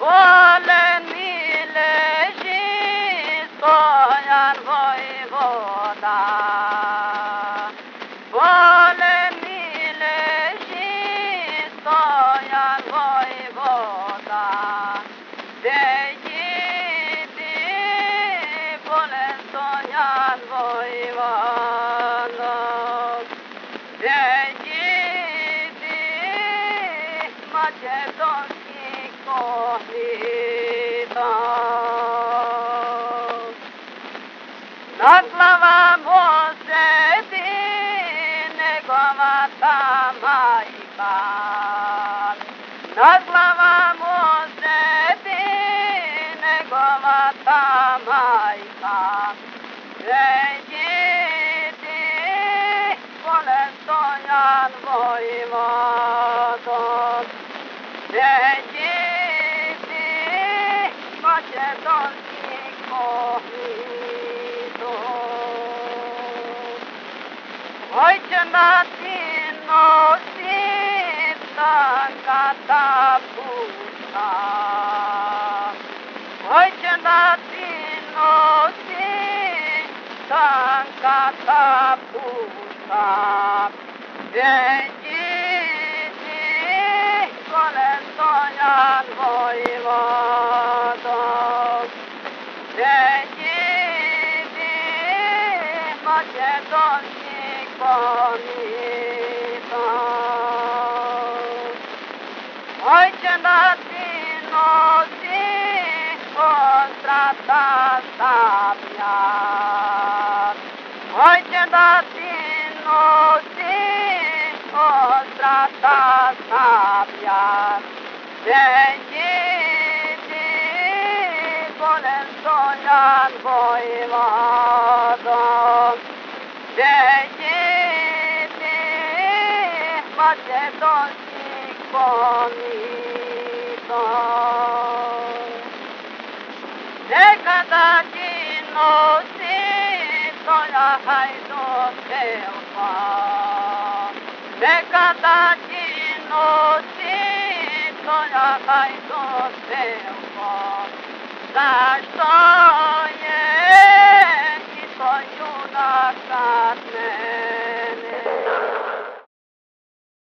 Voleni leży stojan wojwoda. Voleni leży stojan wojwoda. Dejidi vole stojan wojwoda. Dejidi macedonski kohita. Naklavamo se njegova ta majka. Naklavamo se njegova ta majka. Dejidi vole stojan vojvodom. Dejidi macedonski kohnitom. Hoće na ti nosit tanka pusta. Hoće na ti nosit tanka pusta. Dejidi vole stojan vojvodom. Dejidi macedonski kohnitom. Hoće da ti nosi ostrata sablja. Hoće da ti nosi ostrata sablja. Dejidi vole stojan vojvodom. Dejidi macedonski kohnitom. Nekada ti nosi tvoja hajdučevka. Nekada ti nosi tvoja hajdučevka. Zašto